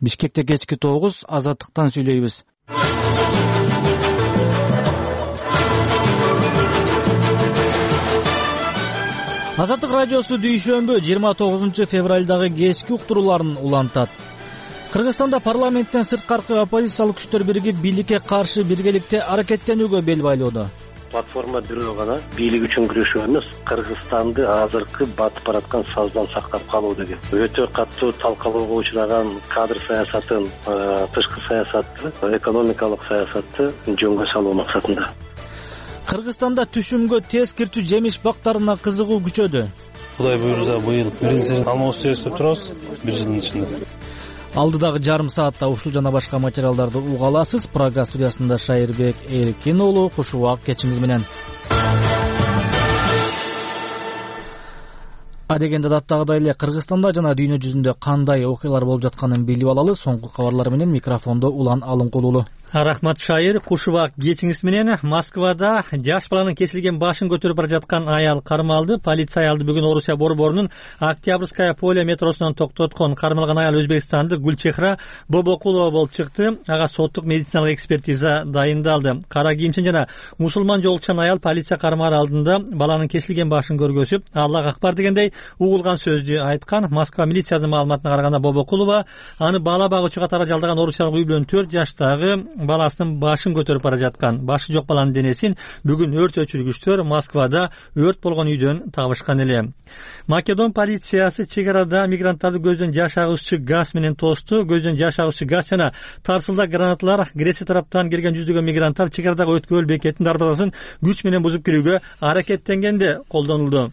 Бишкекте кечки 9, Азаттыктан сүйлөйбүз. Азаттык радиосу дүйшөмбү 29 февралдагы кечки уктурууларын улантат. Кыргызстанда парламенттен сырткаркы оппозициялык күчтөр биригип бийликке каршы биргеликте аракеттенүүгө бел байлоодо. Платформа бирөө гана бийлик үчүн күрөшүү эмес, Кыргызстанды азыркы батып бараткан саздан сактап калуу деген. Өтө катуу талкалоого учураган кадр саясатын, тышкы саясатты, экономикалык саясатты жөнгө салуу максатында. Кыргызстанда түшүмгө тез кирчү жемиш бактарына кызыгуу күчөдү. Кудай буйрса быйыл биринчи алмаз өстүп турабыз 1 жылдын ичинде. Алдыдагы жарым саатта ушул жана башка материалдарды уга аласыз. Прага студиясында Шайырбек Эркин уулу кушубак кечиңиз менен. Адегенде даттагыдай эле Кыргызстанда жана дүйнө жүзүндө кандай окуялар болуп жатканын билип алалы. Соңку кабарлар менен микрофондо Улан Алынкулуулу. Рахмат Шайыр, кушубак кечиңиз менен. Москвада жаш баланын кесилген башын көтөрүп бара жаткан аял кармалды. Полиция аялды бүгүн Орусия борборунун Октябрьская поле метросунан токтоткон. Кармалган аял өзбекстандык Гүлчехра Бобокулова болуп чыкты. Ага соттук медициналык экспертиза дайындалды. Кара кийимчен жана мусулман жолчан аял полиция кармаар алдында баланын кесилген башын көргөзүп, Аллах акбар дегендей угулган сөздү айткан. Москва милициясынын маалыматына караганда Бобокулова аны бала багуучу катары жалдаган орусиялык үй бүлөнүн 4 жаштагы баласынын башын көтөрүп бара жаткан. Башы жок баланын денесин бүгүн өрт өчүргүчтөр Москвада өрт болгон үйдөн табышкан эле. Македон полициясы чек арада мигранттарды көздөн жаш агуучу газ менен тосту. Көздөн жаш агуучу газ жана тарсылда гранаталар Греция тараптан келген жүздөгөн мигранттар чек арадагы өткөл бекетинин дарбазасын күч менен бузуп кирүүгө аракеттенгенде колдонулду.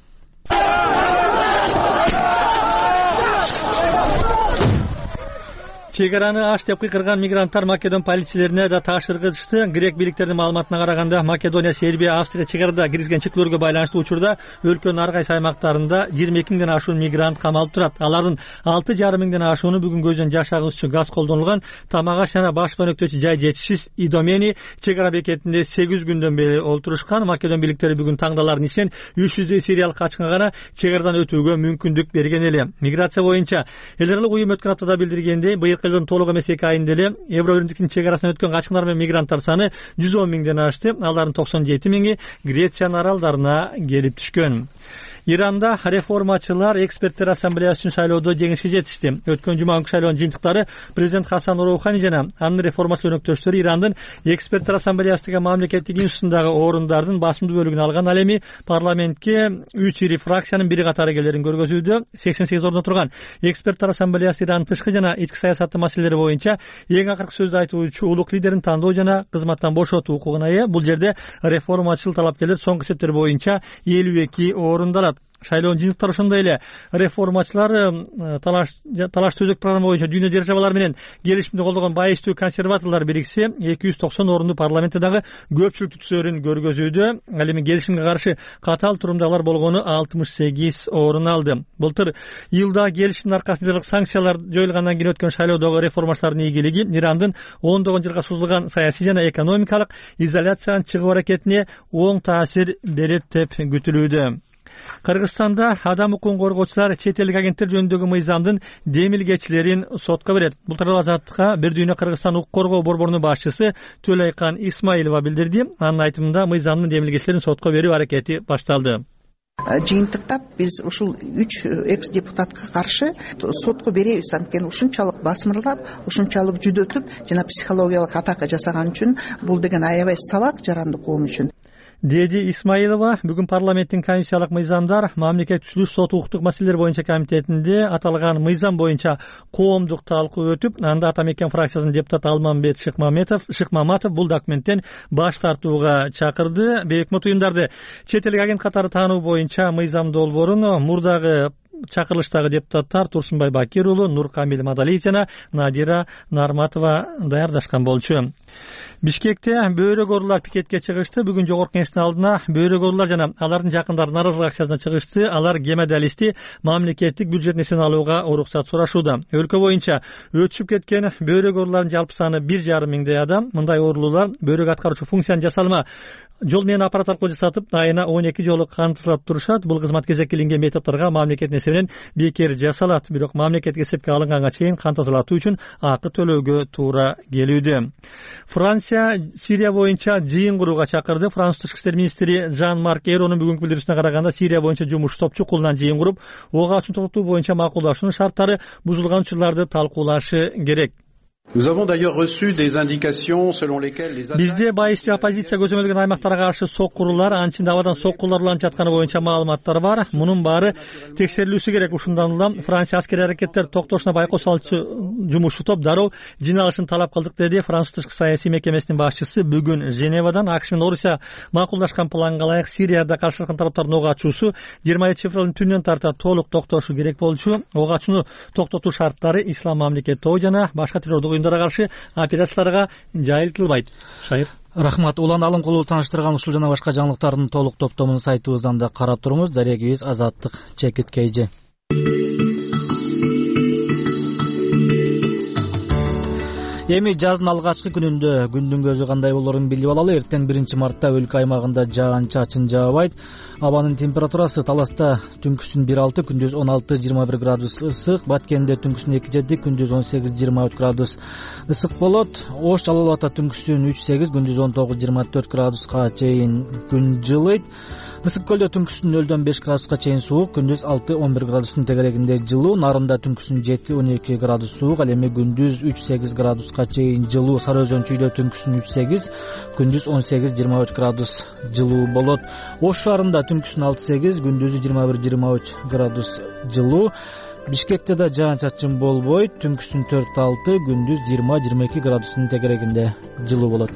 Чегараны аш деп кыйкырган мигранттар Македон полицияларына да таш ыргытышты. Грек бийликтеринин маалыматына караганда Македония, Сербия, Австрия чегарада киргизген чектөөлөргө байланыштуу учурда өлкөнүн ар кайсы аймактарында 22 миңден ашуун мигрант камалып турат. Алардын 6,5 миңден ашууну бүгүн көздөн жаш агуучу газ колдонулган тамак аш жана баш өнөктөөчү жай жетишсиз Идомени чегара бекетинде 8 күндөн бери олтурушкан. Македон бийликтери бүгүн таңдаларын ишен 300 сириялык качкынга гана чегарадан өтүүгө мүмкүндүк берген эле. Миграция боюнча эл аралык уюм өткөн аптада билдиргендей, быйыл жылдын толук эмес 2 айында эле Евробиримдиктин чегарасынан өткөн качкындар менен мигранттар саны 110 миңден ашты. Алардын 97 миңи Грециянын аралдарына келип түшкөн. Иранда реформачылар эксперттер ассамблеясы үчүн шайлоодо жеңишке жетишти. Өткөн жума күнкү шайлоонун жыйынтыктары президент Хасан Роухани жана анын реформачыл өнөктөштөрү Ирандын эксперттер ассамблеясындагы мамлекеттик институттундагы орундардын басымдуу бөлүгүн алган. Ал эми парламентке 3 ири фракциянын бири катары келерин көргөзүүдө. 88 орунда турган эксперттер ассамблеясы Ирандын тышкы жана ички саясаты маселелери боюнча эң акыркы сөздү айтуучу улук лидерин тандоо жана кызматтан бошотуу укугуна ээ. Бул жерде реформачыл талапкерлер соңку эсептер боюнча 52 орунда алат. Шайлоонун жыйынтыктары ошондой эле реформачылар талаш төзөк программа боюнча дүйнө державалары менен келишимди колдогон байыштуу консерваторлор бириксе 290 орунду парламентте дагы көпчүлүк түзөөрүн көргөзүүдө. Ал эми келишимге каршы катаал турумдагылар болгону 68 орун алды. Былтыр йылда келишимдин аркасында санкциялар жоюлгандан кийин өткөн шайлоодогу реформачылардын ийгилиги Ирандын 10 жылга созулган саясий жана экономикалык изоляциянын чыгуу аракетине оң таасир берет деп күтүлүүдө. Кыргызстанда адам укугун коргоочулар чет элдик агенттер жөнүндөгү мыйзамдын демилгечилерин сотко берет. Бул тууралуу Азаттыкка Бир дүйнө Кыргызстан укук коргоо борборунун башчысы Төлөйкан Исмаилова билдирди. Анын айтымында мыйзамдын демилгечилерин сотко берүү аракети башталды. Жыйынтыкта биз ушул 3 экс депутатка каршы сотко беребиз. Анткени ушунчалык басмырлап, ушунчалык жүдөтүп жана психологиялык атака жасаган үчүн бул деген аябай сабак жарандык коом үчүн. Деди Исмаилова бүгүн парламенттин комиссиялык мыйзамдар мамлекет түзүлүш сот укуктук маселелер боюнча комитетинде аталган мыйзам боюнча коомдук талкуу өтүп, анда Ата Мекен фракциясынын депутаты Алмамбет Шыкмаматов бул документтен баш тартууга чакырды. Бейөкмөт уюмдарды чет элдик агент катары таануу боюнча мыйзам долбоорун мурдагы чакырылыштагы депутаттар Турсунбай Бакир уулу, Нуркамил Мадалиев жана Надира Нарматова даярдашкан болчу. Бишкекте бөйрөк оорулар пикетке чыгышты. Бүгүн Жогорку Кеңештин алдына бөйрөк оорулар жана алардын жакындары нааразылык акциясына чыгышты. Алар гемодиализди мамлекеттик бюджет несиен алууга уруксат сурашууда. Өлкө боюнча өтүшүп кеткен бөйрөк ооруларынын жалпы саны 1,5 миңдей адам. Мындай оорулуулар бөйрөк аткаруучу функциянын жасалма жол менен аппарат аркылуу жасатып, айына 12 жолу кантылап турушат. Бул кызмат кезектелинген мектептерге мамлекет несебинен бекер жасалат. Бирок мамлекет эсепке алынганга чейин кан тазалатуу үчүн акы төлөөгө туура келүүдө. Франция Сирия боюнча жыйын курууга чакырды. Франц тышкы иштер министри Жан-Марк Эйронун бүгүнкү билдирүүсүнө караганда, Сирия боюнча жумуш топчу кулунан жыйын куруп, ого ачууну токтотуу боюнча макулдашуунун шарттары бузулган учурларды талкуулашы керек. Nous avons d'ailleurs reçu des indications selon lesquelles les Бизде байышчы оппозиция көзөмөлгөн аймактарга каршы соккурулар, анчында абадан соккулар уланып жатканы боюнча маалыматтар бар. Мунун баары текшерилүүсү керек. Ушундан улам Франция аскери аракеттер токтошуна байкоо салчу жумушчу топ дароо жиналышын талап кылдык, деди Франц тышкы саясий мекемесинин башчысы. Бүгүн Женевадан АКШ менен Орусия макулдашкан планга ылайык Сирияда каршылыккан тараптардын ого ачуусу 27 февралдын түнүнөн тарта толук токтошу керек болчу. Ого ачууну токтотуу шарттары ислам мамлекети жана башка террордук уюмдарга каршы операцияларга жайылтылбайт. Шайыр. Рахмат. Улан Алымкулуу тааныштырган ушул жана башка жаңылыктардын толук топтомун сайтыбыздан да карап туруңуз. Дарегибиз Азаттык Чекиткейжи. Эми жаздын алгачкы күнүндө күндүн көзү кандай болорун билип алалы. Эртең 1-мартта өлкө аймагында жаан-чачын жаабайт. Абанын температурасы Таласта түнкүсүн 1,6, күндүз 16-21 градус ысык, Баткенде түнкүсүн 2,7, күндүз 18-23 градус ысык болот. Ош Жалал Абадта түнкүсүн 3,8, күндүз 19-24 градуска чейин күн жылыйт. Ысык көлдө түнкүсүн 0-5 градуска чейин суук, күндүз 6-11 градустун тегерегинде жылуу. Нарында түнкүсүн 7-12 градус суук, ал эми күндүз 3-8 градуска чейин жылуу. Сары Өзөн чүйдө түнкүсүн 3-8, күндүз 18-23 градус жылуу болот. Ош шаарында түнкүсүн 6-8, күндүзү 21-23 градус жылуу. Бишкекте да жаан-чачын болбойт, түнкүсүн 4-6, күндүз 20-22 градустун тегерегинде жылуу болот.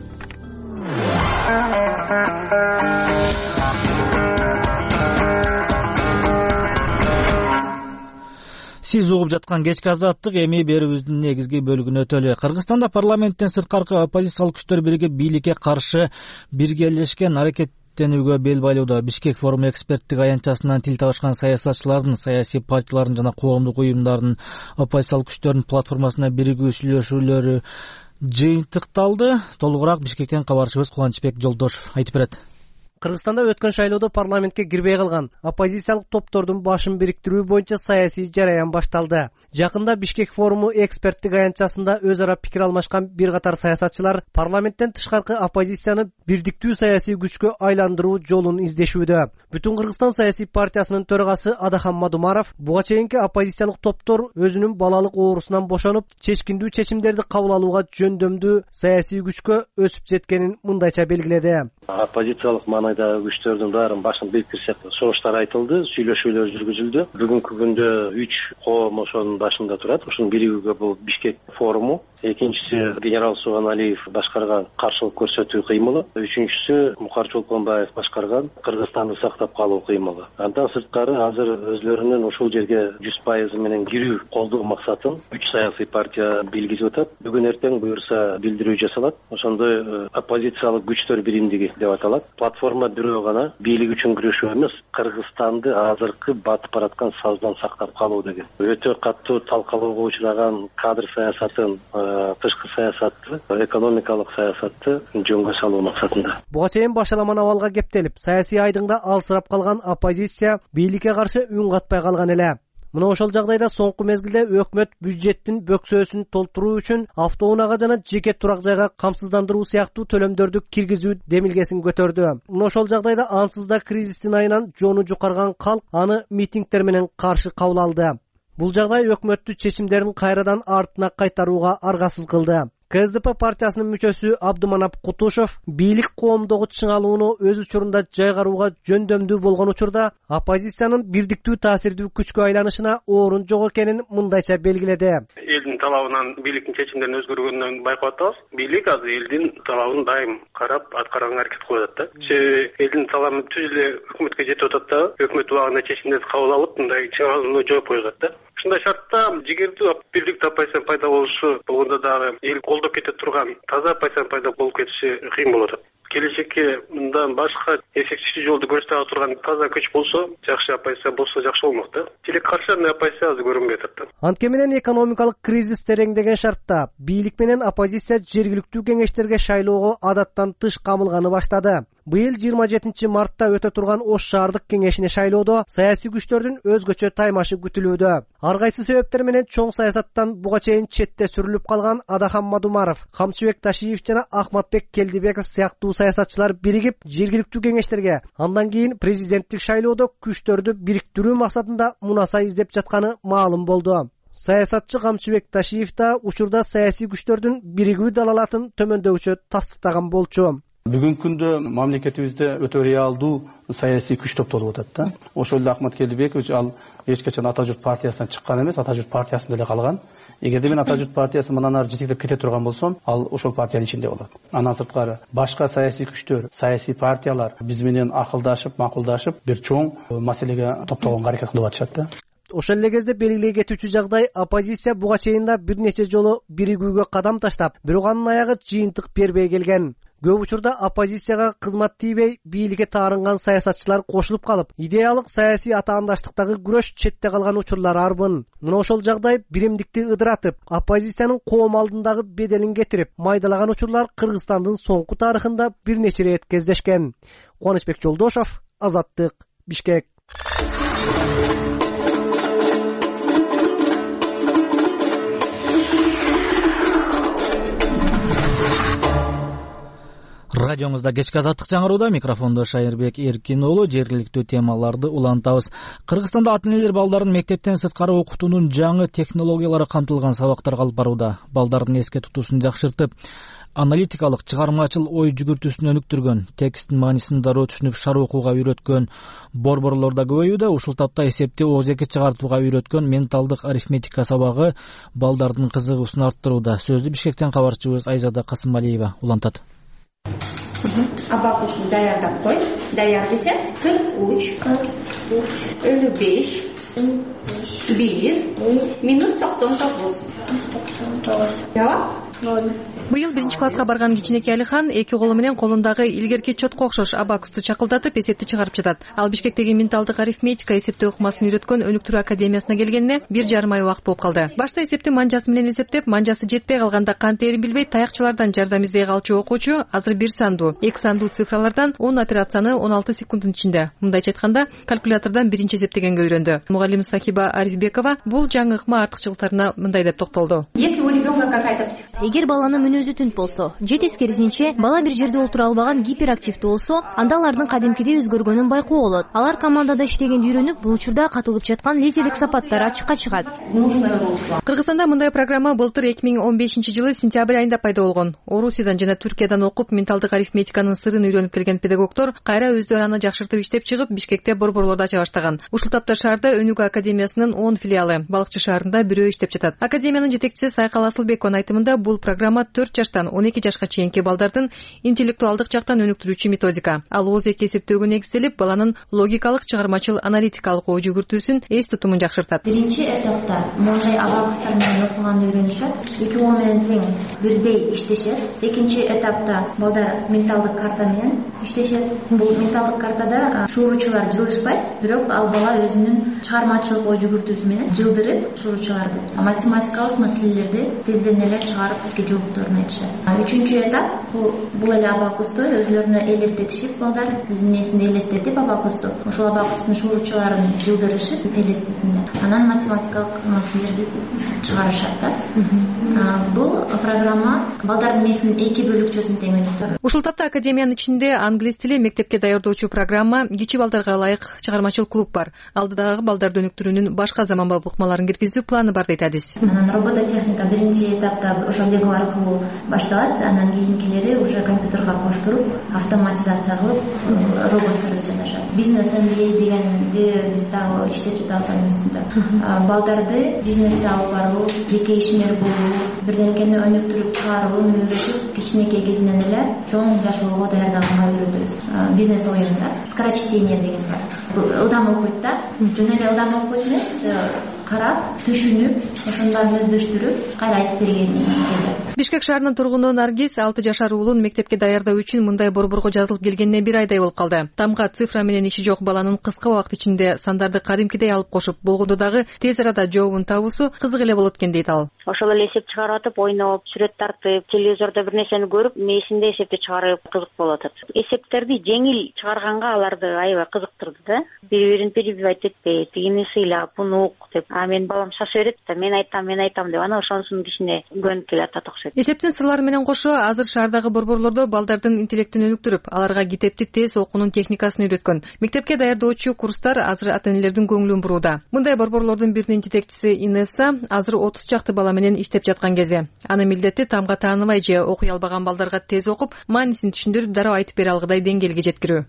Сиз угуп жаткан кечки азаттык эми берүүбүздүн негизги бөлүгүнө өтөлү. Кыргызстанда парламенттен сырткаркы оппозициялык күчтөр бириги бийликке каршы биргелешкен аракеттенүүгө бел байлоодо. Бишкек форуму эксперттик аянтчасынан тил табышкан саясатчылардын, саясий партиялардын жана коомдук уюмдардын оппозициялык күчтөрдүн платформасына биригүү сүйлөшүүлөрү жыйынтыкталды. Толугураак Бишкектен кабарчыбыз Кубанычбек Жолдошов айтып берет. Кыргызстанда өткөн шайлоодо парламентке кирбей калган оппозициялык топтордун башын бириктирүү боюнча саясий жараян башталды. Жакында Бишкек форуму эксперттик аянтчасында өз ара пикир алмашкан бир катар саясатчылар парламенттен тышкаркы оппозицияны бирдиктүү саясий күчкө айландыруу жолун издешүүдө. Бүтүн Кыргызстан саясий партиясынын төрагасы Адахан Мадумаров буга чейинки оппозициялык топтор өзүнүн балалык оорусунан бошонуп, чечкиндүү чечимдерди кабыл алууга жөндөмдүү саясий күчкө өсүп жеткенин мындайча белгиледи. Оппозициялык маанайдагы күчтөрдүн баарын башын бириктирсек, согуштар айтылды, сүйлөшүүлөр жүргүзүлдү. Бүгүнкү күндө 3 коом ошонун башында турат. Ушунун биригүүгө бул Бишкек форуму, экинчиси генерал Суганалиев башкарган каршылык көрсөтүү кыймылы, үчүнчүсү Мукар Чолконбаев башкарган Кыргызстанды сактап калуу кыймылы. Андан сырткары азыр өзлөрүнүн ушул жерге 100% менен кирүү колдоо максатын 3 саясий партия билгизип атат. Бүгүн эртең буюрса билдирүү жасалат. Ошондой оппозициялык күчтөр биримдиги деп аталат. Платформа бирөө гана бийлик үчүн күрөшүү эмес, Кыргызстанды азыркы батып бараткан саздан сактап калуу деген. Өтө катуу талкалоого учураган кадр саясатын, тышкы саясатты, экономикалык саясатты жөнгө салуу максатында. Буга чейин башаламан абалга кептелип, саясий айдыңда алсырап калган оппозиция бийликке каршы үн катпай калган эле. Мына ошол жагдайда соңку мезгилде өкмөт бюджеттин бөксөөсүн толтуруу үчүн автоунаага жана жеке турак жайга камсыздандыруу сыяктуу төлөмдөрдү киргизүү демилгесин көтөрдү. Мына ошол жагдайда ансыз да кризистин айынан жону жукарган калк аны митингдер менен каршы кабыл алды. Бул жагдай өкмөттү чечимдерин кайрадан артына кайтарууга аргасыз кылды. КСДП партиясынын мүчөсү Абдыманап Кутушев бийлик коомдогу чыңалууну өз учурунда жайгарууга жөндөмдүү болгон учурда оппозициянын бирдиктүү таасирдүү күчкө айланышына орун жок экенин мындайча белгиледи. элдин талабынан бийликтин чечимдерин өзгөргөнүн байкап атабыз. Бийлик азыр элдин талабын дайым карап аткарганга аракет кылып атат да. Себеби элдин талабы түз эле өкмөткө жетип атат да, өкмөт убагында чечимдерди кабыл алып, мындай чыгарууну жооп койгат да. Ушундай шартта жигердүү бийликтүү оппозициянын пайда болушу болгондо дагы эл колдоп кете турган таза оппозициянын пайда болуп кетиши кыйын болуп атат. Келечекке мындан башка эффективдүү жолду көрсөтө турган таза күч болсо, жакшы оппозиция болсо жакшы болмок да. Тилек каршы оппозиция азыр көрүнбөй атат да. Анткени менен экономикалык кризис тереңдеген шартта бийлик менен оппозиция жергиликтүү кеңештерге шайлоого адаттан тыш камылганы баштады. Быйыл 27 мартта өтө турган Ош шаардык кеңешине шайлоодо саясий күчтөрдүн өзгөчө таймашы күтүлүүдө. Ар кайсы себептер менен чоң саясаттан буга чейин четте сүрүлүп калган Адахан Мадумаров, Камчыбек Ташиев жана Ахматбек Келдибеков сыяктуу саясатчылар биригип жергиликтүү кеңештерге, андан кийин президенттик шайлоодо күчтөрдү бириктирүү максатында мунаса издеп жатканы маалым болду. Саясатчы Камчыбек Ташиев да учурда саясий күчтөрдүн биригүү далалатын төмөндөүчө тастыктаган болчу. Бүгүнкү күндө мамлекетибизде өтө реалдуу саясий күч топтолуп атат да. Ошол эле Ахмат Келдибекович ал эч качан Ата журт партиясынан чыккан эмес, Ата журт партиясында эле калган. Эгерде мен Ата журт партиясы мындан ары жетектеп кете турган болсом, ал ошол партиянын ичинде болот. Андан сырткары башка саясий күчтөр, саясий партиялар биз менен акылдашып, макулдашып, бир чоң маселеге топтогонго аракет кылып атышат да. Ошол эле кезде белгилей кетүүчү жагдай оппозиция буга чейин да бир нече жолу биригүүгө кадам таштап, бирок анын аягы жыйынтык бербей келген. Көп учурда оппозицияга кызмат тийбей, бийликке таарынган саясатчылар кошулуп калып, идеялык саясий атаандаштыктагы күрөш четте калган учурлар арбын. Мына ошол жагдай биримдикти ыдыратып, оппозициянын коом алдындагы беделин кетирип, майдалаган учурлар Кыргызстандын соңку тарыхында бир нече рет кездешкен. Кубанычбек Жолдошов, Азаттык, Бишкек. Радиомузда кечки азаттык жаңырууда, микрофондо Шайырбек Эркин уулу. Жергиликтүү темаларды улантабыз. Кыргызстанда ата энелер балдарын мектептен сырткары окутуунун жаңы технологиялары камтылган сабактарга алып барууда. Балдардын эске тутуусун жакшыртып, аналитикалык, чыгармачыл ой жүгүртүүсүн өнүктүргөн, тексттин маанисин дароо түшүнүп шар окууга үйрөткөн борборлор да көбөйүүдө. Ушул тапта эсепти ооз-эки чыгартууга үйрөткөн менталдык арифметика сабагы балдардын кызыгуусун арттырууда. Сөздү Бишкектен кабарчыбыз Айзада Касымалиева улантат. Абакусун даярдап кой. Даяр десе 43, 55, 1, минус 99. Жабап? Быйыл 1-класска барган кичинекей Алихан эки колу менен колундагы илгерки чотко окшош абакусту чакылдатып эсепти чыгарып жатат. Ал Бишкектеги менталдык арифметика эсептөө ыкмасын үйрөткөн өнүктүрүү академиясына келгенине 1,5 ай убакыт болуп калды. Башта эсепти манжасы менен эсептеп, манжасы жетпей калганда кантээрин билбей таякчылардан жардам издей калчу окуучу азыр 1 сандуу, 2 сандуу цифралардан 10 операцияны 16 секунддун ичинде, мындайча айтканда, калькулятордон биринчи эсептегенге үйрөндү. Мугалим Сахиба Арифбекова бул жаңы ыкма артыкчылыктарына мындай деп токтолду. Эгер баланын мүнөзү түнт болсо, же тескерисинче бала бир жерде отура албаган гиперактивдүү болсо, анда алардын кадимкидей өзгөргөнүн байкоо болот. Алар командада иштегенди үйрөнүп, бул учурда катылып жаткан лидерлик сапаттар ачыкка чыгат. Кыргызстанда мындай программа былтыр 2015-жылы сентябрь айында пайда болгон. Орусиядан жана Түркиядан окуп менталдык арифметиканын сырын үйрөнүп келген педагогдор кайра өздөрү аны жакшыртып иштеп чыгып, Бишкекте борборлорду ача баштаган. Ушул тапта шаарда Өнүгүү академиясынын 10 филиалы, Балыкчы шаарында бирөө иштеп жатат. Академиянын жетекчиси Сайкал Асылбекованын айтымында бул программа 4 жаштан 12 жашка чейинки балдардын интеллектуалдык жактан өнүктүрүүчү методика. Ал ооз-эки эсептөөгө негизделип, баланын логикалык, чыгармачыл, аналитикалык ой жүгүртүүсүн, эс тутумун жакшыртат. Биринчи этапта мондай абакустар менен окуганды үйрөнүшөт. Эки оо менен тең бирдей иштешет. Экинчи этапта балдар менталдык карта менен иштешет. Бул менталдык картада шууручулар жылышпайт, бирок ал бала өзүнүн чыгармачылык ой жүгүртүүсү менен жылдырып шууручуларды, математикалык маселелерди тезден эле чыгарып бизге жоопторун айтышат. Үчүнчү этап бул эле абакусту өзүлөрүнө элестетишип, балдар өзүнүн эсинде элестетип абакусту, ошол абакустун шууручуларын жылдырышып элестетинде, анан математикалык маселелерди чыгарышат да. Бул программа балдардын эсинин 2 бөлүкчөсүн тең өнүктүрөт. Ушул тапта академиянын ичинде англис тили, мектепке даярдоочу программа, кичи балдарга ылайык чыгармачыл клуб бар. Алдыдагы балдарды өнүктүрүүнүн башка заманбап ыкмаларын киргизүү планы бар дейт адис. Анан робототехника биринчи биринчи этапта ошол лего аркылуу башталат, анан кийинкилери уже компьютерге коштуруп автоматизация кылып роботторду жасашат. Бизнес MBA дегенди биз дагы иштеп жатабыз анын үстүндө. Балдарды бизнеске алып баруу, жеке ишмер болуу, бирденекени өнүктүрүп чыгарууну үйрөтүп, кичинекей кезинен эле чоң жашоого даярдаганга үйрөтөбүз. Бизнес оюнда скорочтение деген бар. Ылдам окуйт да, жөн эле ылдам окуйт эмес, карап, түшүнүп, ошондорду өздөштүрүп, кайра айтып берген келет. Бишкек шаарынын тургуну Наргиз 6 жашар уулун мектепке даярдоо үчүн мындай борборго жазылып келгенине 1 айдай болуп калды. Тамга цифра менен иши жок баланын кыска убакыт ичинде сандарды кадимкидей алып кошуп болгондо дагы тез арада жообун табуусу кызык эле болот экен дейт ал. Ошол эле эсеп чыгарып атып, ойноп, сүрөт тартып, телевизордо бир нерсени көрүп, мээсинде эсепти чыгарып кызык болуп атат. Эсептерди жеңил чыгарганга аларды аябай кызыктырды да. Бири-бирин перебивать этпей, тигини сыйлап, буну ук деп. Мен балам шаша берет да, мен айтам деп, ана ошонусунун кичине көнүп келатат окшойт. Эсептин сырлары менен кошо азыр шаардагы борборлордо балдардын интеллектин өнүктүрүп, аларга китепти тез окуунун техникасын үйрөткөн. Мектепке даярдоочу курстар азыр ата-энелердин көңүлүн бурууда. Мындай борборлордун биринин жетекчиси Инесса азыр 30 чакты бала менен иштеп жаткан кези. Анын милдети тамга тааныбай же окуй албаган балдарга тез окуп, маанисин түшүндүрүп, дароо айтып бере алгыдай деңгээлге жеткирүү.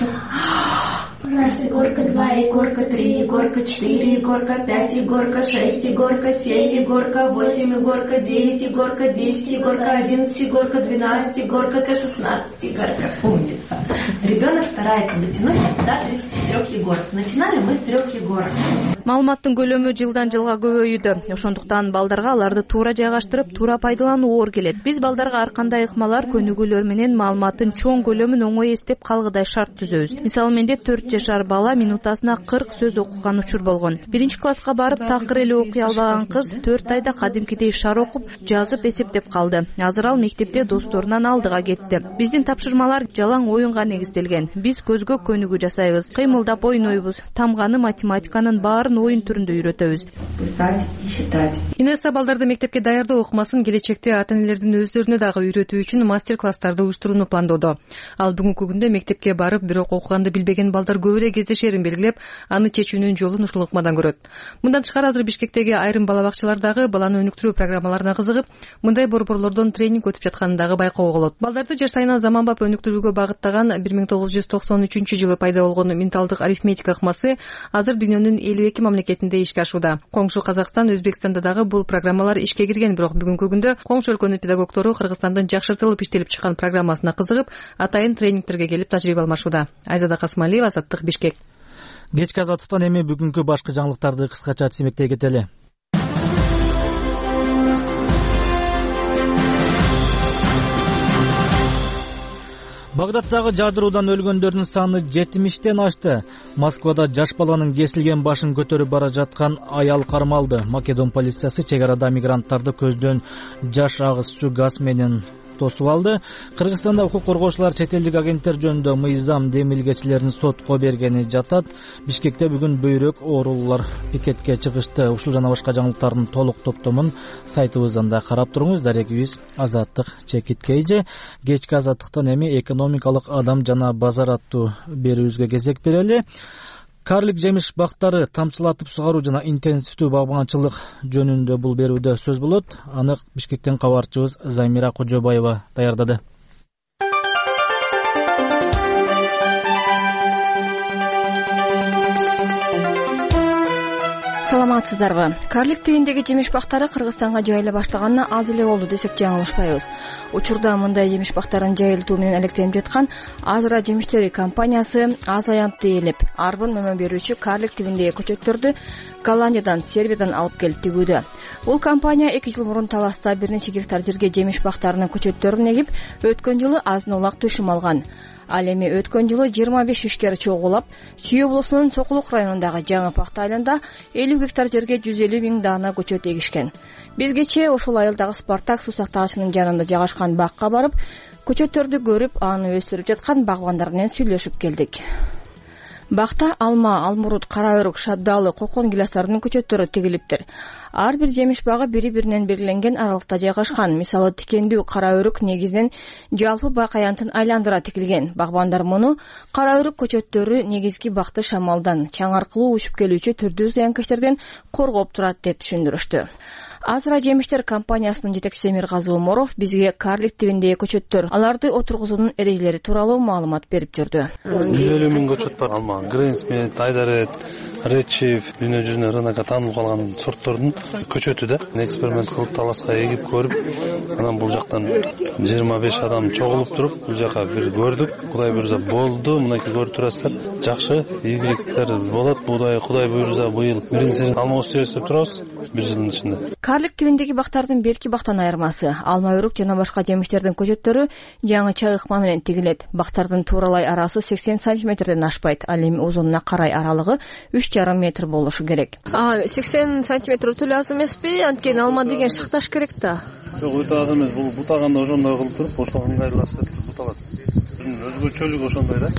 Горка 2, горка 3, горка 4, горка 5, горка 6, горка 7, горка 8, горка 9, горка 10, горка 11, горка 12, горка 16, горка умница. Ребенок старается дотянуть до 33 егоров. Начинали мы с 3 егоров. Маалыматтын көлөмү жылдан жылга көбөйүүдө. Ошондуктан балдарга аларды туура жайгаштырып, туура пайдалануу оор келет. Биз балдарга ар кандай ыкмалар, көнүгүүлөр менен маалыматтын чоң көлөмүн оңой эстеп калгыдай шарт түзөбүз. Мисалы менде 4 жашар бала минутасына 40 сөз окуган учур болгон. 1-класска барып такыр эле окуй албаган кыз 4 айда кадимкидей шар окуп, жазып, эсептеп калды. Азыр ал мектепте досторунан алдыга кетти. Биздин тапшырмалар жалаң оюнга негизделген. Биз көзгө көнүгүү жасайбыз, кыймылдап ойнойбуз, тамганы, математиканын баарын оюн түрүндө үйрөтөбүз. Писать и считать. Инесса балдарды мектепке даярдоо ыкмасын келечекте ата-энелердин өздөрүнө дагы үйрөтүү үчүн мастер-класстарды уюштурууну пландоодо. Ал бүгүнкү күндө мектепке барып, бирок окуганды билбеген балдар көп эле кездешерин белгилеп, аны чечүүнүн жолун ушул ыкмадан көрөт. Мындан тышкары азыр Бишкектеги айрым бала бакчалар дагы баланы өнүктүрүү программаларына кызыгып, мындай борборлордон тренинг өтүп жатканын дагы байкоого болот. Балдарды жаш сайынан заманбап өнүктүрүүгө багыттаган 1993-жылы пайда болгон менталдык арифметика ыкмасы азыр дүйнөнүн 52 мамлекетинде ишке ашууда. Коңшу Казакстан, Өзбекстанда дагы бул программалар ишке кирген, бирок бүгүнкү күндө коңшу өлкөнүн педагогдору Кыргызстандын жакшыртылып иштелип чыккан программасына кызыгып, атайын тренингтерге келип тажрыйба алмашууда. Айзада Касмалиева, Азаттык, Бишкек. Кечки азаттыктан эми бүгүнкү башкы жаңылыктарды кыскача тизмектей кетели. Багдадтагы жадыруудан өлгөндөрдүн саны 70-тен ашты. Москвада жаш баланын кесилген башын көтөрүп бара жаткан аял кармалды. Македон полициясы чек арада мигранттарды көздөн жаш агыс суу газ менен тосуп алды. Кыргызстанда укук коргоочулар чет элдик агенттер жөнүндө мыйзам демилгечилерин сотко бергени жатат. Бишкекте бүгүн бөйрөк оорулуулар пикетке чыгышты. Ушул жана башка жаңылыктардын толук топтомун сайтыбыздан да карап туруңуз. Дарегибиз Азаттык Чекиткейже. Кечки азаттыктан эми экономикалык адам жана базар аттуу берүүбүзгө кезек берели. Карлик жемиш бактары тамчылатып сугаруу жана интенсивдүү багбанчылык жөнүндө бул берүүдө сөз болот. Аны Бишкектен кабарчыбыз Займира Кожобаева даярдады. Саламатсыздарбы? Карлик тибиндеги жемиш бактары Кыргызстанга жайыла баштаганына аз эле болду десек жаңылышпайбыз. Учурда мындай жемиш бактарын жайылтуу менен алектенип жаткан Азыра жемиштери компаниясы аз аянтты ээлеп, арбын мөмө берүүчү карлик тибиндеги көчөттөрдү Голландиядан, Сербиядан алып келип тигүүдө. Бул компания 2 жыл мурун Таласта бир нече гектар жерге жемиш бактарынын көчөттөрүн эгип, өткөн жылы азын улак түшүм алган. Ал эми өткөн жылы 25 ишкер чогулап, Чүй облусунун Сокулук районундагы Жаңы Пакта айылында 50 гектар жерге 150 000 даана көчөт эгишкен. Биз кечээ ошол айылдагы Спартак суу сактагычынын жанында жайгашкан бакка барып, көчөттөрдү көрүп, аны өстүрүп жаткан багбандар менен сүйлөшүп келдик. Бакта алма, алмурут, кара өрүк, шаддалы, кокон гиластарынын көчөттөрү тигилиптир. Ар бир жемиш багы бири-биринен белгиленген аралыкта жайгашкан. Мисалы тикендүү кара өрүк негизинен жалпы бак аянтын айландыра тигилген. Багбандар муну кара өрүк көчөттөрү негизги бакты шамалдан, чаң аркылуу учуп келүүчү түрдүү зыянкечтерден коргоп турат деп түшүндүрүштү. Азыра жемиштер компаниясынын жетекчиси Эмиргазы Оморов бизге карлик тибиндеги көчөттөр, аларды отургузуунун эрежелери тууралуу маалымат берип жүрдү. 150 000 көчөт бар. Алма, Грейнсмит, Айдарет, Редчиф, дүйнө жүзүнө рынокко таанылып калган сорттордун көчөтү да. Эксперимент кылып таласка эгип көрүп, анан бул жактан 25 адам чогулуп туруп, бул жака бир көрдүк. Кудай буйрса болду. Мынакей көрүп турасыздар. Жакшы ийгиликтер болот. Кудай буйрса быйыл биринчи алма өстүп турабыз 1 жылдын ичинде. Карлик тибиндеги бактардын берки бактан айырмасы алма өрүк жана башка жемиштердин көчөттөрү жаңы чай ыкма менен тигилет. Бактардын тууралай арасы 80 сантиметрден ашпайт. Ал эми узунуна карай аралыгы 3,5 метр болушу керек. 80 сантиметр өтө эле аз эмеспи? Анткени алма деген шакташ керек да. Жок, өтө аз эмес. Бул бутаганда ошондой кылып туруп, ошого ыңгайлашып буталат. Өзгөчөлүгү ошондой да.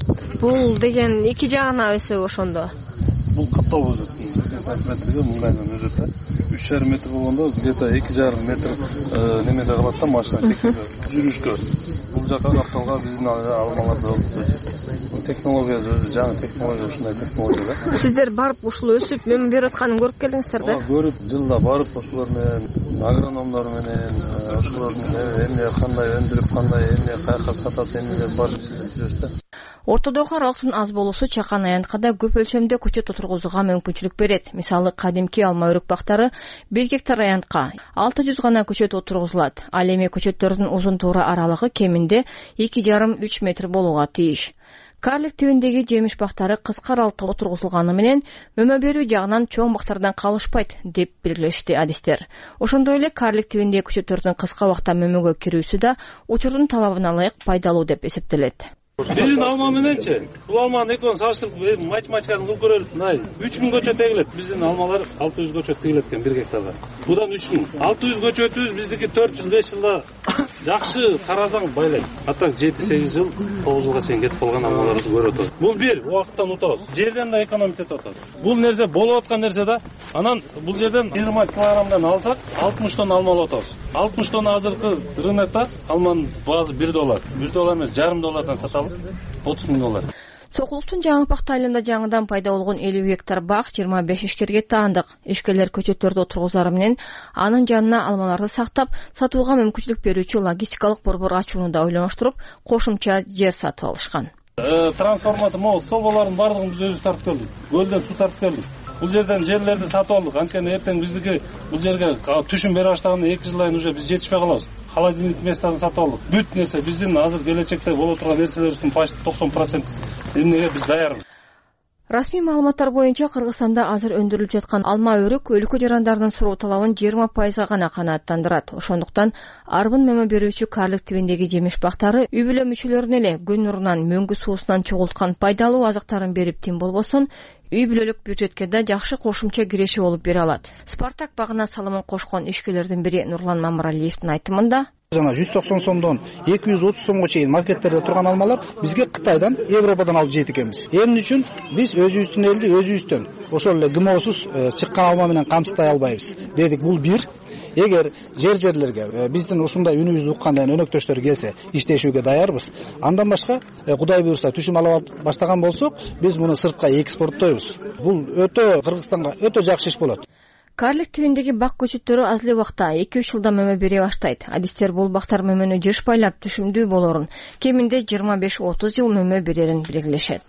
Бул деген эки жагына өсөбү ошондо. Бул каттоо өсөт. 80 сантиметрге мыңгайдан өсөт да. 3,5 метр болгондо где-то 2,5 метр немеде калат да машина жүрүшкө. Бул жака капталга биздин алмаларды өсөт. Технология жаңы технология ушундай технология да. Сиздер барып ушул өсүп мөмө берип атканын көрүп келдиңиздер да? Көрүп, жылда барып ошолор менен, агрономдор менен, ошолордун эмне кандай өндүрүп, кандай эмне каяка сатат, эмне бар жүрүш да. Ортодогу аралыктын аз болуусу чакан аянткада көп өлчөмдө көчөт отургузууга мүмкүнчүлүк берет. Мисалы, кадимки алма өрүк бактары 1 гектар аянтка 600 гана көчөт отургузулат. Ал эми көчөттөрдүн узун туура аралыгы кеминде 2,5-3 метр болууга тийиш. Карлик тибиндеги жемиш бактары кыска аралыкка отургузулганы менен мөмө берүү жагынан чоң бактардан калышпайт деп белгилешти адистер. Ошондой эле карлик тибиндеги көчөттөрдүн кыска убакта мөмөгө кирүүсү да учурдун талабына ылайык пайдалуу деп эсептелет. Биздин алма мененчи, бул алманын экөөнүн салыштырып математикасын кылып көрөлүк. Мына 3000 көчөт эгилет. Биздин алмалар 600 көчөт эгилет экен 1 гектарга. Будан 3000. 600 көчөтүбүз биздики 4 жыл 5 жылда жакшы карасаң байлайт. Атак 7-8 жыл 9 жылга чейин кетип калган алмаларды көрүп атабыз. Бул бир убакыттан утабыз. Жерден да экономить этип атабыз. Бул нерсе болуп аткан нерсе да. Анан бул жерден 20 килограммдан алсак 60 тонна алма алып атабыз. 60 тонна азыркы рынокто алманын баасы $1. $1 эмес, $0,5 сатабыз. $30,000. Сокулуктун жаңы бакта айылында жаңыдан пайда болгон 50 гектар бак 25 ишкерге таандык. Ишкерлер көчөттөрдү отургузары менен анын жанына алмаларды сактап, сатууга мүмкүнчүлүк берүүчү логистикалык борбор ачууну да ойлоноштуруп, кошумча жер сатып алышкан. Трансформатор, соболордун бардыгын биз өзүбүз тартып келдик. Көлдөн суу тартып келдик. Бул жерден жерлерди сатып алдык. Анткени эртең биздики бул жерге түшүн бере баштагандан 2 жылдан уже биз жетишпей калабыз. Холодильник местасын сатып алдык. Бүт нерсе биздин азыр келечекте боло турган нерселерибиздин почти 90% эмнеге биз даярбыз. Расмий маалыматтар боюнча Кыргызстанда азыр өндүрүлүп жаткан алма өрүк өлкө жарандарынын суроо талабын 20% гана канааттандырат. Ошондуктан арбын мөмө берүүчү карлик тибиндеги жемиш бактары үй бүлө мүчөлөрүнө эле күн нурунан, мөңгү суусунан чогулткан пайдалуу азыктарын берип тим болбосун, үй бүлөлүк бюджетке да жакшы кошумча киреши болуп бере алат. Спартак багына салымын кошкон ишкерлердин бири Нурлан Мамыралиевдин айтымында жана 190 сомдон 230 сомго чейин маркеттерде турган алмалар бизге Кытайдан, Европадан алып жейт экенбиз. Эмне үчүн биз өзүбүздүн элди өзүбүздөн ошол эле ГМОсуз чыккан алма менен камсыздай албайбыз дедик. Бул бир. Эгер жерлерге биздин ушундай үнүбүздү уккандан өнөктөштөр келсе, иштешүүгө даярбыз. Андан башка, Кудай буйрса түшүм ала баштаган болсок, биз муну сыртка экспорттойбуз. Бул өтө Кыргызстанга өтө жакшы иш болот. Карлик тибиндеги бак көчөттөрү аз эле убакта 2-3 жылда мөмө бере баштайт. Адистер бул бактар мөмөнү жышпайлап түшүмдүү болорун, кеминде 25-30 жыл мөмө берерин белгилешет.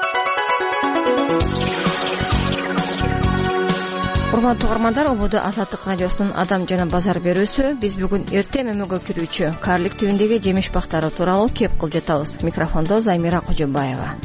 Урматтуу угармандар, ободо Азаттык радиосунун Адам жана базар берүүсү. Биз бүгүн эрте мөмөгө кирүүчү карлик тибиндеги жемиш бактары тууралуу кеп кылып жатабыз. Микрофондо Займира Кожобаева.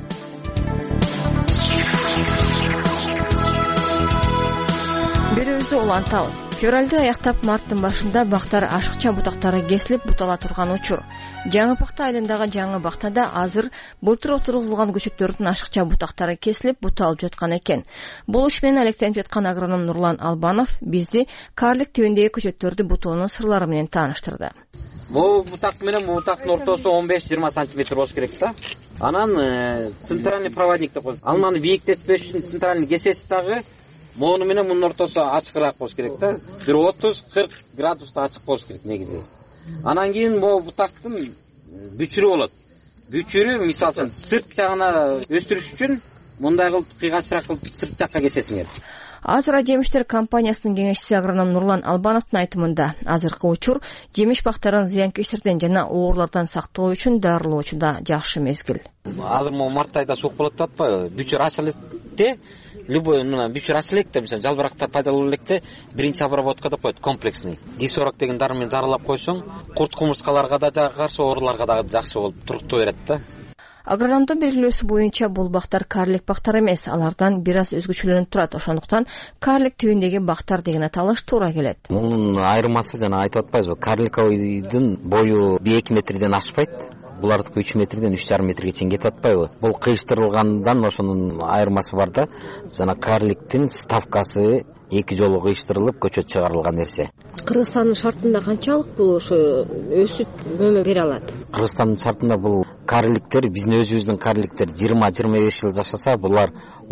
Берүүбүздү улантабыз. Февралды аяктап марттын башында бактар ашыкча бутактары кесилип бутала турган учур. Жаңы бакта айылындагы жаңы бактада азыр былтыр отургузулган көчөттөрдүн ашыкча бутактары кесилип буталып жаткан экен. Бул иш менен алектенип жаткан агроном Нурлан Албанов бизди карлик тибиндеги көчөттөрдү бутоонун сырлары менен тааныштырды. Бул бутак менен бутактын ортосу 15-20 см болуш керек да. Анан центральный проводник деп коет. Алманы бийиктетпеш үчүн центральный кесеси дагы мону менен мунун ортосу ачыгыраак болуш керек да. Бир 30-40 градуста ачык болуш керек негизи. Анан кийин бул бутактын бүчүрү болот. Бүчүрү мисалы үчүн сырт жагына өстүрүш үчүн мындай кылып кыйгачыраак кылып сырт жакка кесесиңер. Азыра жемиштер компаниясынын кеңешчиси агроном Нурлан Албановдун айтымында азыркы учур жемиш бактарын зыянкечтерден жана оорулардан сактоо үчүн дарылоо учурда жакшы мезгил. Азыр могу март айда суук болот деп атпайбы? Бүчүр ачыл электе, любой бүчүр ачыл электе, мисалы жалбырактар пайда болот электе, биринчи обработка деп коет, комплексный. Ди-40 деген дары менен дарылап койсоң, курт кумурскаларга да каршы, ооруларга да жакшы болуп туруктуу берет да. Агрономдун белгилөөсү боюнча бул бактар карлик бактар эмес, алардан бир аз өзгөчөлөнүп турат. Ошондуктан карлик тибиндеги бактар деген аталыш туура келет. Мунун айырмасы жана айтып атпайбызбы, карликовыйдын бою 2 метрден ашпайт. Булардыкы 3 метрден 3,5 метрге чейин кетип атпайбы? Бул кыйыштырылгандан ошонун айырмасы бар да. Жана карликтин ставкасы 2 жолу кыйыштырылып көчөт чыгарылган нерсе. Кыргызстандын шартында канчалык бул ошо өсүп мөмө бере алат? Кыргызстандын шартында бул карликтер, биздин өзүбүздүн карликтер 20-25 жыл жашаса, булар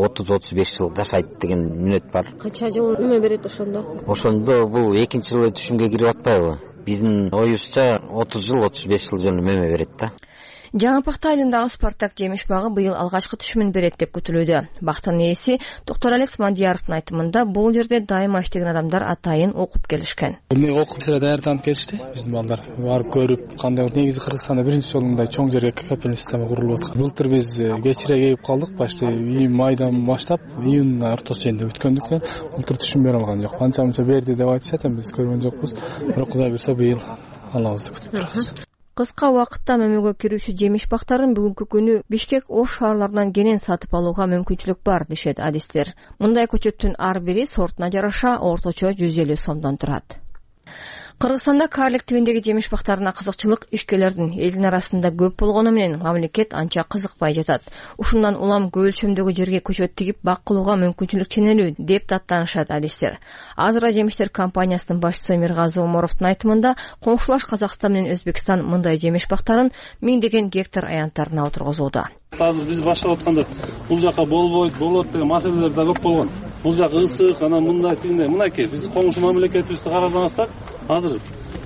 30-35 жыл жашайт деген мүнөт бар. Канча жыл мөмө берет ошондо? Ошондо бул экинчи жылы түшүмгө кирип атпайбы? Биздин оюбузча 30 жыл, 35 жыл жөнүндө мөмө берет да. Жаңы Пакта айылындагы Спартак жемиш багы быйыл алгачкы түшүмүн берет деп күтүлүүдө. Бактын ээси Токторали Смандияровдун айтымында бул жерде дайыма иштеген адамдар атайын окуп келишкен. Эмне окуп даярданып келишти. Биздин балдар барып көрүп, кандай негизи Кыргызстанда биринчи жолу мындай чоң жерге капельный система курулуп аткан. Былтыр биз кечире келип калдык, башта майдан баштап июнь ортосу чейинде өткөндүктөн былтыр түшүм бере алган жок. Канча берди деп айтышат, биз көргөн жокпуз. Бирок Кудай буйрса быйыл алабызды күтүп турабыз. Кыска убакытта мөмөгө кирүүчү жемиш бактарын бүгүнкү күнү Бишкек, Ош шаарларынан кенен сатып алууга мүмкүнчүлүк бар дешет адистер. Мындай көчөттүн ар бири сортуна жараша орточо 150 сомдон турат. Кыргызстанда карлик тибиндеги жемиш бактарына кызыкчылык ишкерлердин элдин арасында көп болгону менен мамлекет анча кызыкпай жатат. Ушундан улам көп өлчөмдөгү жерге көчөт тигип бак кылууга мүмкүнчүлүк ченелүү деп даттанышат адистер. Азыра жемиштер компаниясынын башчысы Миргазы Оморовдун айтымында коңшулаш Казакстан менен Өзбекстан мындай жемиш бактарын миңдеген гектар аянттарына отургузууда. Азыр биз баштап атканда бул жака болбойт, болот деген маселелер да көп болгон. Бул жак ысык, анан мындай тигиндей. Мынакей биз коңшу мамлекетибизди карасаңыздар, азыр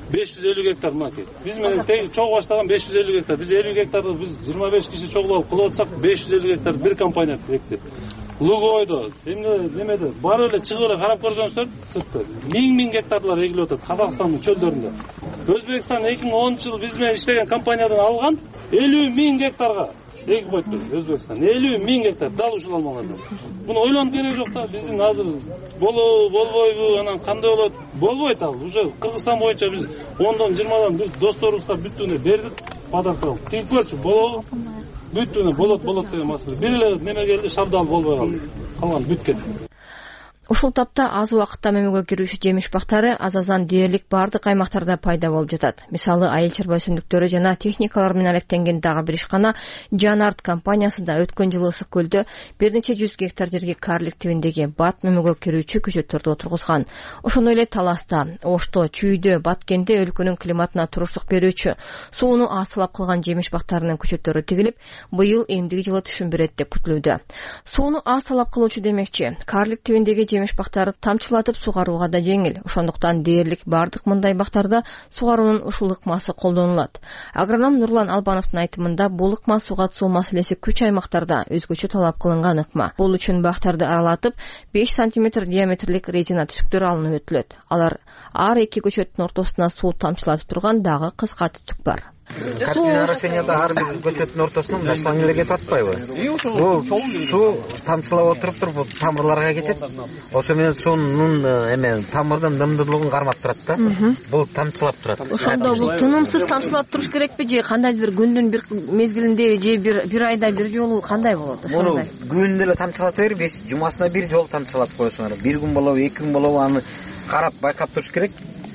550 гектар мынакей. Биз менен тең чогуу баштаган 550 гектар. Биз 50 гектарды биз 25 киши чогулуп кылып атсак, 550 гектар бир компания экти. Лугойдо, немеде бар эле чыгып эле карап көрсөңүздөр, сыртта 1000 гектарлар эгилип атат Казакстандын чөлдөрүндө. Өзбекстан 2010 биз менен иштеген компаниядан алган 50,000 гектарга эгип койду Өзбекстан. 50,000 гектар дал ушул алмалардан. Буну ойлонуп керек жок да. Биздин азыр болбойбу, анан кандай болот? Болбойт ал. Уже Кыргызстан боюнча биз 10дон 20дан биз досторубузга бүттүнө бердик, подарка алып. Тигип көрчү, болобу? Бүттүнө болот деген маселе. Бир эле неме келди, шабдал болбой калды. Калган бүт кетти. Ушул тапта аз убакытта мөмөгө кирүүчү жемиш бактары азазан дээрлик бардык аймактарда пайда болуп жатат. Мисалы айыл чарба өсүмдүктөрү жана техникалар менен алектенген дагы бир ишкана Жанарт компаниясы да өткөн жылы Ысык көлдө бир нече 100 гектар жерге карлик тибиндеги бат мөмөгө кирүүчү көчөттөрдү отургузган. Ошондой эле Таласта, Ошто, Чүйдө, Баткенде өлкөнүн климатына туруштук берүүчү сууну астылап калган жемиш бактарынын көчөттөрү тигилип, быйыл эмдиги жылы түшүм берет деп күтүлүүдө. Сууну астылап кылуучу демекчи, карлик тибиндеги жемиш бактары тамчылатып сугарууга да жеңил. Ошондуктан дээрлик бардык мындай бактарда сугаруунун ушул ыкмасы колдонулат. Агроном Нурлан Албановдун айтымында бул ыкма суга суу маселеси күч аймактарда өзгөчө талап кылынган ыкма. Бул үчүн бактарды аралатып 5 см диаметрлик резина түзүктөр алынып өтүлөт. Алар ар эки көчөттүн ортосуна суу тамчылатып турган дагы кыска түтүк бар. Картина растенияда ар бир көчөттүн ортосунан башланган эле кетип атпайбы? Бул суу тамчылап отуруп бул тамырларга кетет. Ошо менен суунун тамырдын нымдуулугун кармап турат да. Бул тамчылап турат. Ошондо бул тынымсыз тамчылап туруш керекпи же кандайдыр бир күндүн бир мезгилинде же бир айда бир жолу кандай болот ошондой? Күндү эле тамчылата бербей, жумасына бир жолу тамчылатып коесуңар. Бир күн болобу, 2 күн болобу, аны карап байкап туруш керек.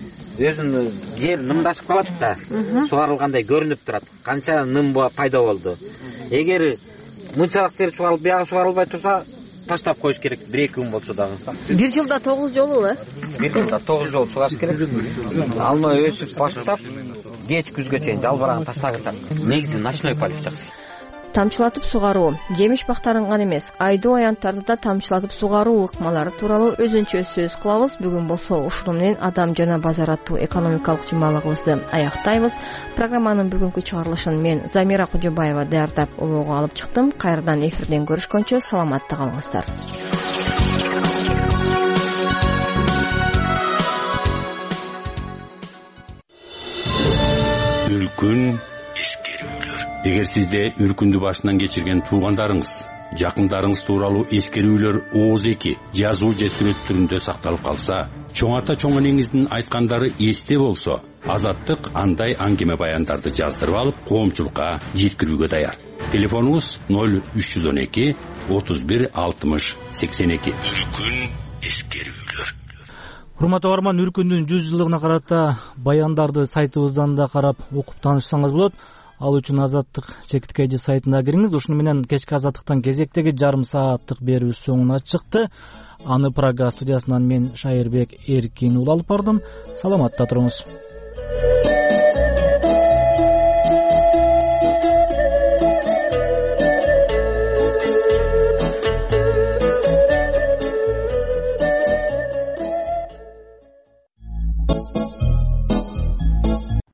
Өзүнүн жер нымдашып калат да, сугарылгандай көрүнүп турат. Канча ным пайда болду. Эгер мынчалык жер сугарылып, бияга сугарылбай турса, таштап коюш керек. 1-2 күн болсо дагы. Бир жылда 9 жолу, Бир жылда 9 жолу сугарыш керек. Алма өсүп баштап, кеч күзгө чейин жалбырагын таштап жатат. Негизи ночной полив жакшы. Тамчылатып сугаруу жемиш бактарын гана эмес, айдоо аянттарды да тамчылатып сугаруу ыкмалары тууралуу өзүнчө сөз кылабыз. Бүгүн болсо ушуну менен Адам жана базар аттуу экономикалык жумалыгыбызды аяктайбыз. Программанын бүгүнкү чыгарылышын мен Замира Кожобаева даярдап обого алып чыктым. Кайрадан эфирден көрүшкөнчө саламатта калыңыздар. Үркүн эскерүүлөр. Эгер сизде үркүндү башынан кечирген туугандарыңыз, жакындарыңыз тууралуу эскерүүлөр ооз эки жазуу же сүрөт түрүндө сакталып калса, чоң ата чоң энеңиздин айткандары эсте болсо, Азаттык андай аңгеме баяндарды жаздырып алып, коомчулукка жеткирүүгө даяр. Телефонубуз 0312 31 60 82. Үркүн эскерүүлөр. Урматтуу угарман, Үркүндүн 100 жылдыгына карата баяндарды сайтыбыздан да карап окуп таанышсаңыз болот. Ал үчүн Азаттык чекиткейди сайтына кириңиз. Ушуну менен кечки Азаттыктан кезектеги жарым сааттык берүүбүз соңуна чыкты. Аны Прага студиясынан мен Шайырбек Эркин уулу алып бардым. Саламатта туруңуз.